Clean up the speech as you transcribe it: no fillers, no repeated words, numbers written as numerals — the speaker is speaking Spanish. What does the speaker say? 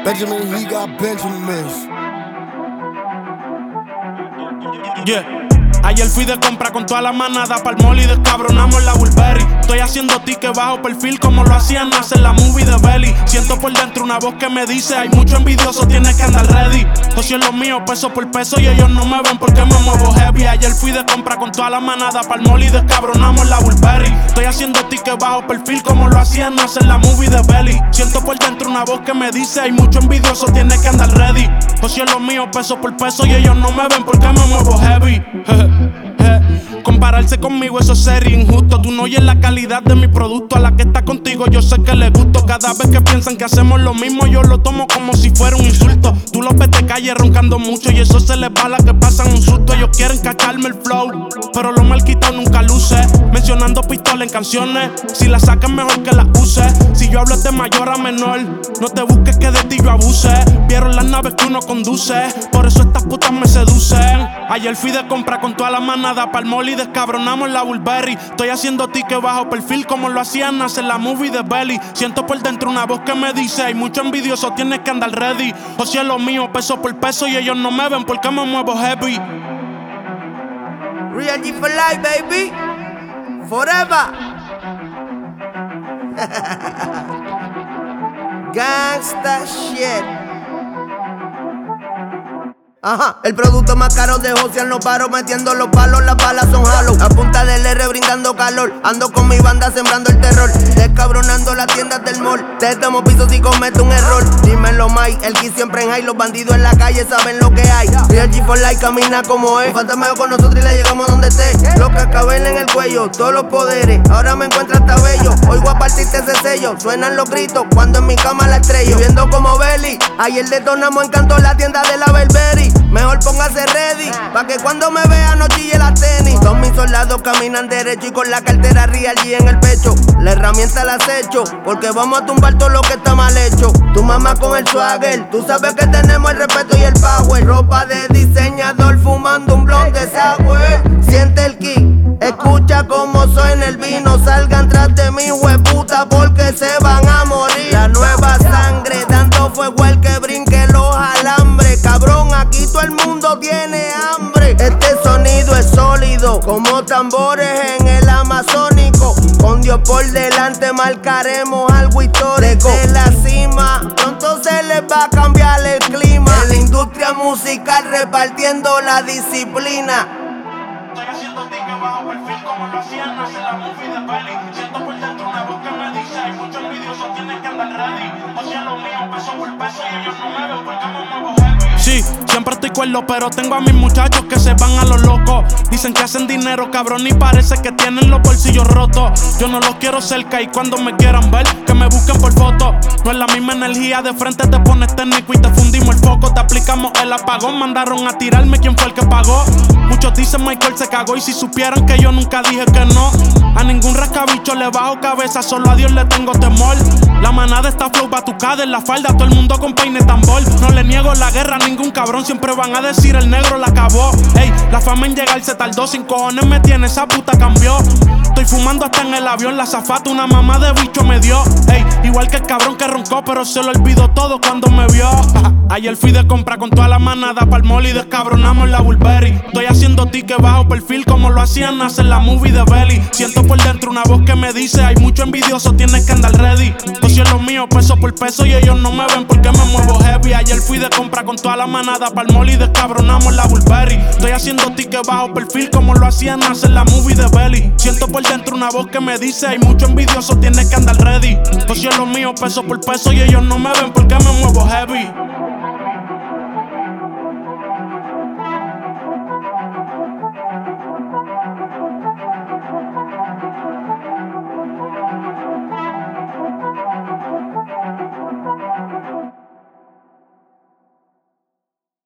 Benjamin, he got Benjamins. Yeah. Ayer fui de compra con toda la manada pa'l mall y descabronamos la Burberry. Estoy haciendo tickets bajo perfil como lo hacían hacer la movie de Belly. Siento por dentro una voz que me dice: hay mucho envidioso, tienes que andar ready. Socio lo mío, peso por peso, y ellos no me ven porque me muevo heavy. Ayer fui de compra con toda la manada pa'l mall y descabronamos la Burberry. Estoy haciendo tickets bajo perfil como lo hacían hacer la movie de Belly. Siento por dentro una voz que me dice: hay mucho envidioso, tienes que andar ready. Socio lo mío, peso por peso, y ellos no me ven porque me muevo heavy. Compararse conmigo, eso sería injusto. Tú no oyes la calidad de mi producto. A la que está contigo yo sé que le gusto. Cada vez que piensan que hacemos lo mismo, yo lo tomo como si fuera un insulto. Tú los ves de calle roncando mucho y eso se les va a la que pasan un susto. Ellos quieren cacharme el flow, pero lo mal quitado nunca luce. Mencionando pistola en canciones, si la sacan mejor que la use. Si yo hablo es de mayor a menor, no te busques que de ti yo abuse. Vieron las naves que uno conduce, por eso estas putas me seducen. Ayer fui de compra con toda la manada pa'l mall y descabronamos la Burberry. Estoy haciendo tickets bajo perfil como lo hacían hacer la movie de Belly. Siento por dentro una voz que me dice: hay mucho envidioso, tienes que andar ready. O si es lo mío, peso por peso, y ellos no me ven porque me muevo heavy. Real G for life, baby. Forever. Gangsta shit. Ajá, el producto más caro de Josian los paros, metiendo los palos, las balas son halo. A punta del R brindando calor, ando con mi banda sembrando el terror, descabronando las tiendas del mall. Te damos piso si cometo un error. Dímelo, Mike, el Key siempre en high. Los bandidos en la calle saben lo que hay. Real G for life camina como es. Falta mejor con nosotros y le llegamos donde esté. Los cascabeles en el cuello, todos los poderes. Ahora me encuentro hasta bello. Oigo a partirte ese sello. Suenan los gritos cuando en mi cama la estrello. Viviendo como Belly. Ayer detonamos en canto la tienda de la Burberry. Mejor póngase ready, pa' que cuando me vea no chille las tenis. Todos mis soldados caminan derecho y con la cartera Real G en el pecho. La herramienta la acecho, porque vamos a tumbar todo lo que está mal hecho. Tu mamá con el swagger, tú sabes que tenemos el respeto y el power. Ropa de diseñador fumando un blond de sour. Siente el kick, escucha cómo suena el vino. Salgan tras de mí, hueputa, porque se van a morir. La nueva sangre dando fuego al que brinque los alambres. Cabrón, aquí todo el mundo tiene hambre. Este sonido es sólido, como tambores en el amazónico. Con Dios por delante marcaremos algo histórico. Desde la cima, pronto se les va a cambiar el clima. En la industria musical repartiendo la disciplina. Estoy haciendo tickets bajo perfil como lo hacían hacer la movie de Belly. Siento por dentro una voz que me dice: hay mucho envidioso, tienes que andar ready. O sea lo mío, peso por peso, y ellos no me ven porque me muevo heavy. Sí, siempre estoy cuerdo, pero tengo a mis muchachos que se van a lo loco. Dicen que hacen dinero, cabrón, y parece que tienen los bolsillos rotos. Yo no los quiero cerca y cuando me quieran ver, que me busquen por foto. No es la misma energía, de frente te pones técnico y te fundimos el foco. Te aplicamos el apagón, mandaron a tirarme, ¿quién fue el que pagó? Muchos dicen Michael se cagó, y si supieran que yo nunca dije que no. A ningún rascabicho le bajo cabeza, solo a Dios le tengo temor. La manada está flow batucada en la falda, todo el mundo con peine tambor. No le niego la guerra a ningún cabrón, siempre van a decir el negro la acabó. Ey, la fama en llegar se tardó, 5 cojones me tiene, esa puta cambió. Estoy fumando hasta en el avión, la azafata una mamá de bicho me dio. Ey, igual que el cabrón que roncó, pero se lo olvidó todo cuando me vio. Ayer fui de compra con toda la manada pa'l mall y descabronamos la Burberry. Estoy haciendo tickets bajo perfil como lo hacían hacer la movie de Belly. Siento por dentro una voz que me dice: hay mucho envidioso, tienes que andar ready. Yo soy lo mío, peso por peso, y ellos no me ven porque me muevo heavy. Ayer fui de compra con toda la manada pa'l mall y descabronamos la Burberry. Estoy haciendo tickets bajo perfil como lo hacían hacer la movie de Belly. Siento por dentro una voz que me dice: hay mucho envidioso, tienes que andar ready. Yo soy lo mío, peso por peso, y ellos no me ven porque me muevo heavy.